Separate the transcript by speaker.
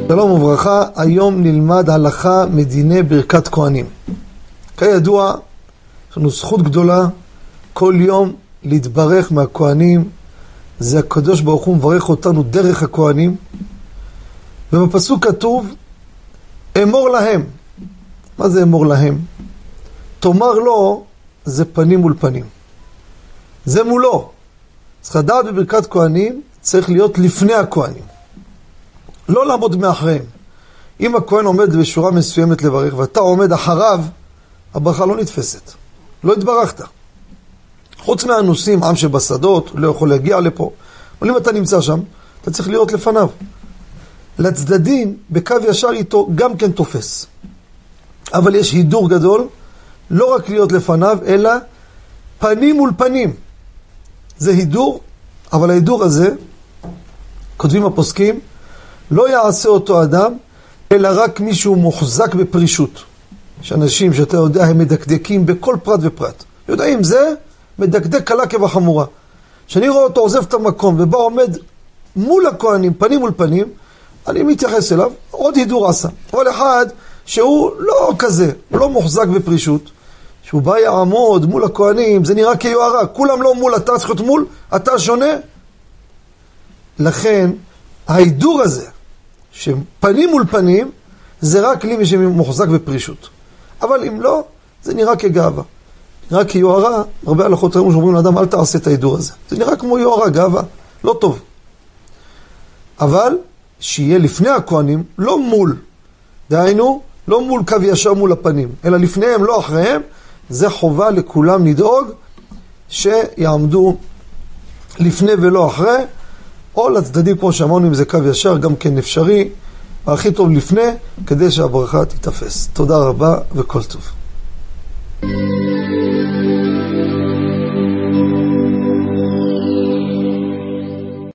Speaker 1: שלום וברכה, היום נלמד הלכה מדיני ברכת כהנים. כידוע, יש לנו זכות גדולה כל יום להתברך מהכהנים. זה הקדוש ברוך הוא מברך אותנו דרך הכהנים. ובפסוק כתוב, אמור להם. מה זה אמור להם? תאמר לו, זה פנים מול פנים. זה מולו. צריך לדעת בברכת כהנים, צריך להיות לפני הכהנים. לא לעמוד מאחריהם. אם הכהן עומד בשורה מסוימת לברך, ואתה עומד אחריו, הברכה לא נתפסת. לא התברכת. חוץ מהנוסעים, עם שבשדות, לא יכול להגיע לפה. אבל אם אתה נמצא שם, אתה צריך להיות לפניו. לצדדים, בקו ישר איתו, גם כן תופס. אבל יש הידור גדול, לא רק להיות לפניו, אלא פנים מול פנים. זה הידור, אבל ההידור הזה, כותבים הפוסקים, לא יעשה אותו אדם, אלא רק מישהו מוחזק בפרישות. יש אנשים שאתה יודע, הם מדקדקים בכל פרט ופרט. יודעים, זה מדקדק קלה כבחמורה. כשאני רואה אותו עוזב את המקום, ובא עומד מול הכהנים, פנים מול פנים, אני מתייחס אליו, עוד הידור עשה. אבל אחד שהוא לא כזה, הוא לא מוחזק בפרישות, שהוא בא יעמוד מול הכהנים, זה נראה כיוערה, כולם לא מול, אתה צריך להיות מול, אתה שונה. לכן, ההידור הזה, שפנים מול פנים, זה רק לי מי שמוחזק בפרישות. אבל אם לא, זה נראה כגאווה. נראה כיוערה, הרבה הלכות רמוש אומרים לאדם, אל תעשה את ההידור הזה. זה נראה כמו יוערה, גאווה, לא טוב. אבל, שיהיה לפני הכהנים, לא מול. דהיינו, לא מול קו ישר מול הפנים, אלא לפניהם, לא אחריהם, זה חובה לכולם לדאוג, שיעמדו לפני ולא אחרי, או לצדדים, כמו שאמרנו, אם זה קו ישר, גם כן אפשרי, והכי טוב לפני, כדי שהברכה תתאפס. תודה רבה וכל טוב.